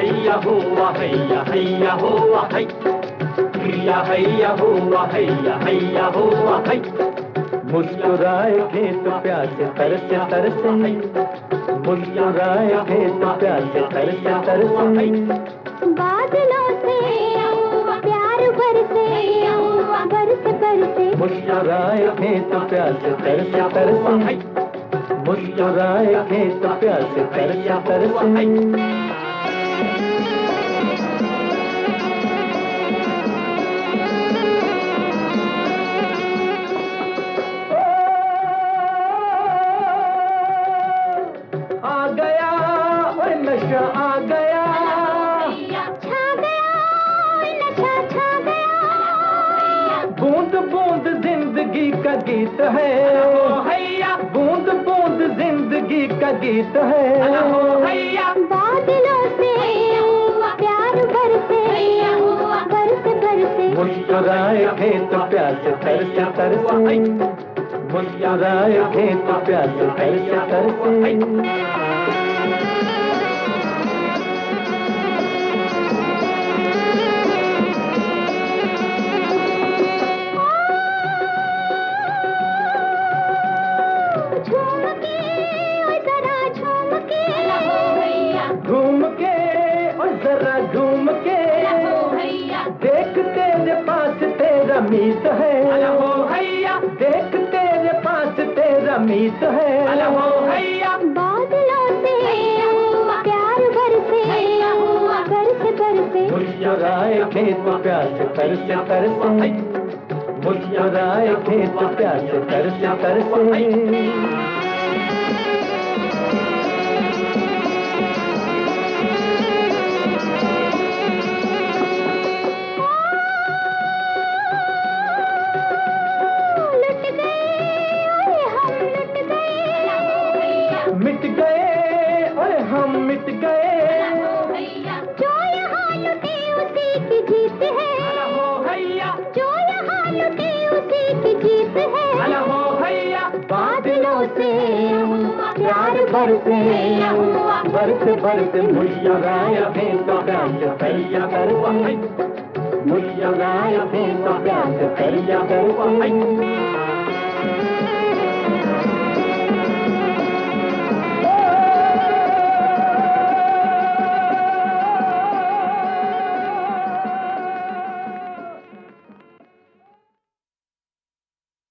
हैया हुआ हैया हैया हुआ है, हैया हुआ हैया हुआ है। मुस्कुराए खेत प्यासे तरसे तरसे, मुस्कुराए खेत प्यासे तरसे तरसे। बादलों से प्यार बरसे बरसे बरसे। मुस्कुराए खेत प्यासे तरसे तरसे, मुस्कुराए खेत प्यासे तरसे तरसे। नशा आ गया, छा गया नशा छा गया। बूंद बूंद जिंदगी का गीत है, बूंद बूंद जिंदगी का गीत है। बादलों से प्यार बरसे बरसे बरसे। मुस्कुराए खेत प्यासे तरसे तरसे, मुस्कुराए खेत प्यासे तरसे तरसे। घूम के और जरा घूम के देख तेरे पास तेरा मीत है, देख तेरे पास तेरा मीत है। बादलों से प्यार बरसे बरसे बरसे। मुस्कुराए खेत प्यासे तरसे तरसे, मुस्कुराए खेत प्यासे तरसे तरसे। मिट गए और हम मिट गए, जो यहाँ लुटे उसी की जीत है, जो यहाँ लुटे उसी की जीत है। बादलों से प्यार बरसे बरसे बरसे। मुस्कुराए खेत प्यासे तरसे तरसे, मुस्कुराए खेत प्यासे तरसे तरसे।